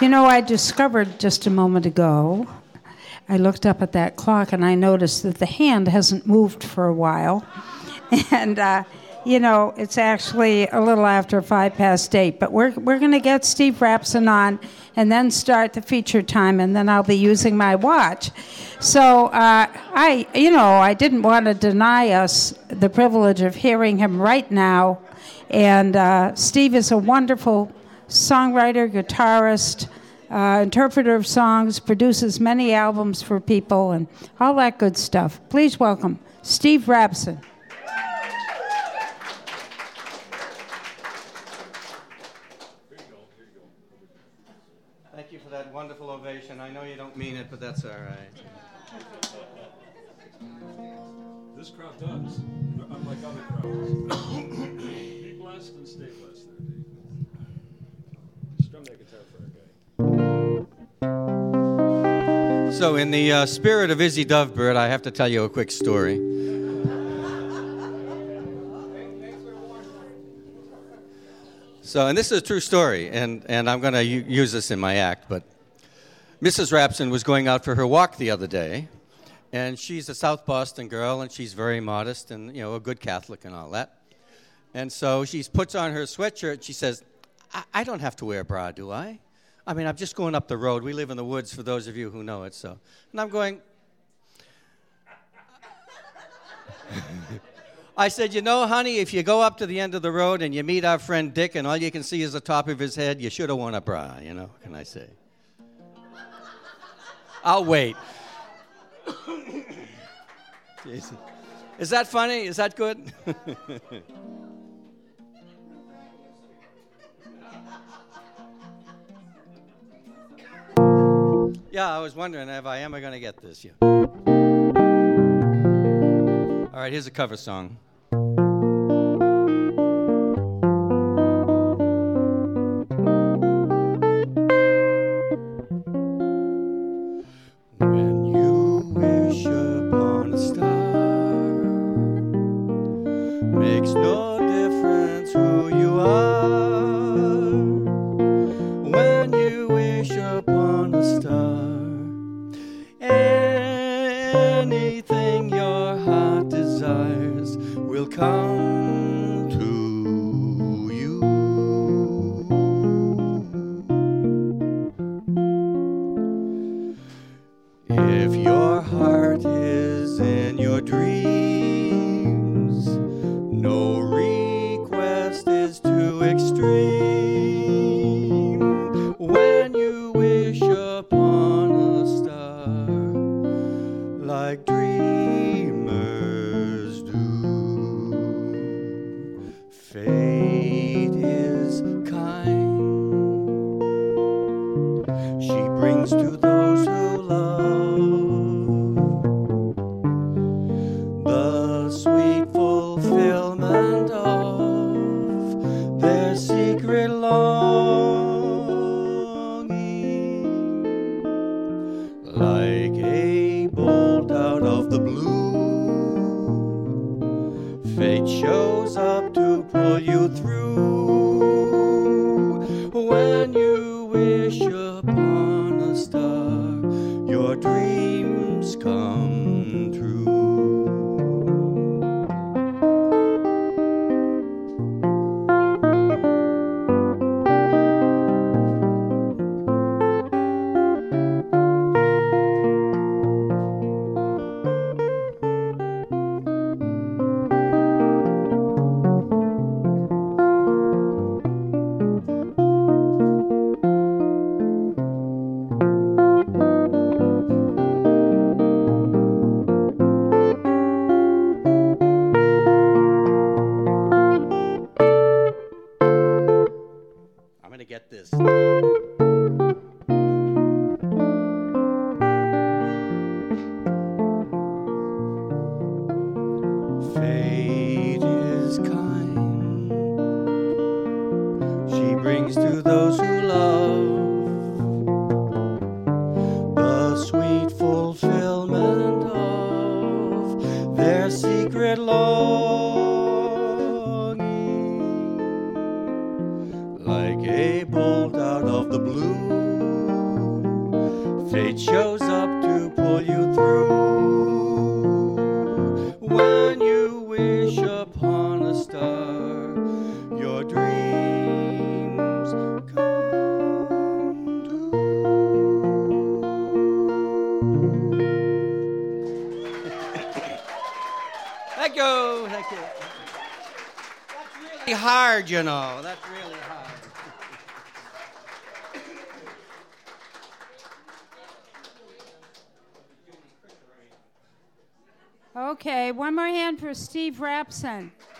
You know, I discovered just a moment ago, I looked up at that clock and I noticed that the hand hasn't moved for a while. And, you know, it's actually a little after 8:05, but we're going to get Steve Rapson on and then start the feature time, and then I'll be using my watch. So I didn't want to deny us the privilege of hearing him right now. And Steve is a wonderful songwriter, guitarist, interpreter of songs, produces many albums for people, and all that good stuff. Please welcome Steve Rapson. Thank you for that wonderful ovation. I know you don't mean it, but that's all right. This crowd does, unlike other crowds. Be blessed and stay blessed there, Dave. Strum that guitar for our guy. So in the spirit of Izzy Dovebird, I have to tell you a quick story. So, and this is a true story, and I'm going to use this in my act, but Mrs. Rapson was going out for her walk the other day, and she's a South Boston girl, and she's very modest and, you know, a good Catholic and all that. And so she puts on her sweatshirt. She says, I don't have to wear a bra, do I? I mean, I'm just going up the road. We live in the woods, for those of you who know it. So, and I'm going, I said, you know, honey, if you go up to the end of the road and you meet our friend Dick and all you can see is the top of his head, you should have worn a bra, you know, what can I say? I'll wait. Is that funny? Is that good? Yeah, I was wondering if I am going to get this. Yeah. All right, here's a cover song. When you wish upon a star, makes no difference who you are. When you wish upon a star, anything your heart desires will come to you. If your heart is in your dreams, no request is too extreme. When you wish upon a star, like dreamers do, fate is kind. She brings to those who love the sweet fulfillment of their secret longing, like a bolt out of the blue. Fate shows up to pull you through. When you wish upon a star, your dreams come true. Fate shows up to pull you through. When you wish upon a star, your dreams come true. Thank you. Thank you. That's really hard, you know. That's really hard. Okay, one more hand for Steve Rapson.